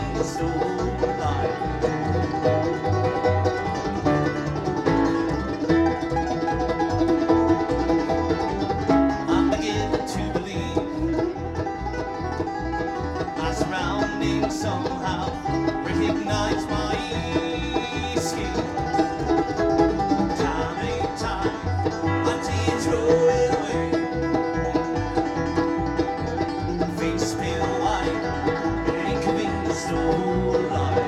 be so alive. I'm beginning to believe my surroundings somehow recognize my escape. Time ain't time until you throw it away. Face pale white, ain't convinced no lie.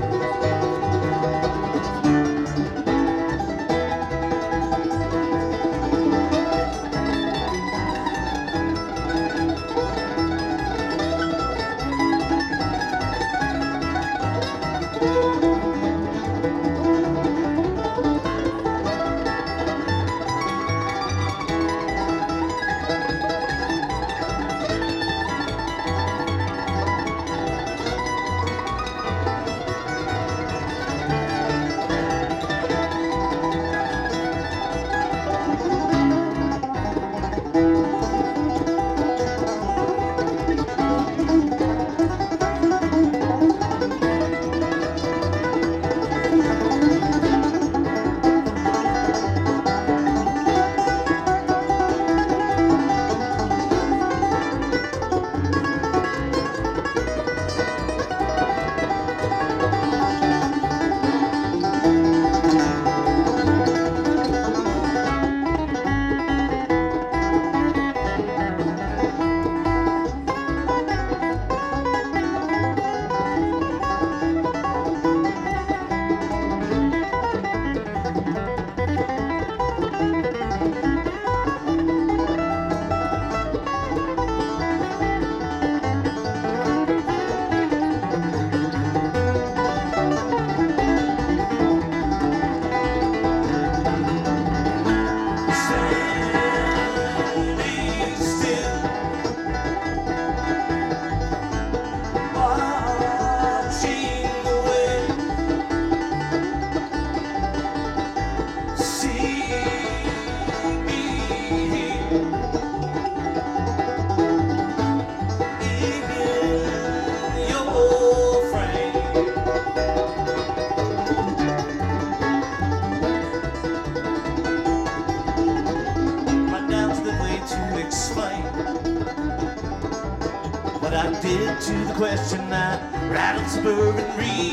What I did to the question that rattled suburban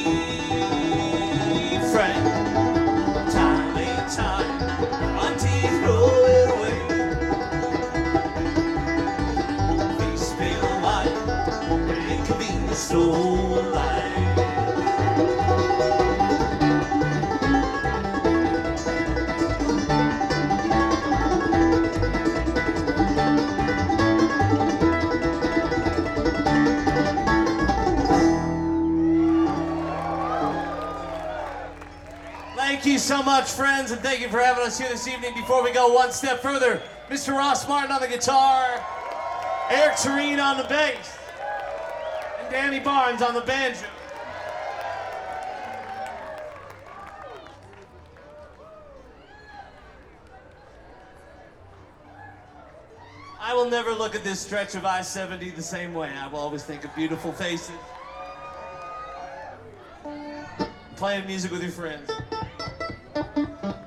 refrain. Time ain't time until you throw it away. Face pale white, it could be so alive. Thank you so much, friends, and thank you for having us here this evening. Before we go one step further, Mr. Ross Martin on the guitar, Eric Tureen on the bass, and Danny Barnes on the banjo. I will never look at this stretch of I-70 the same way. I will always think of beautiful faces. Playing music with your friends.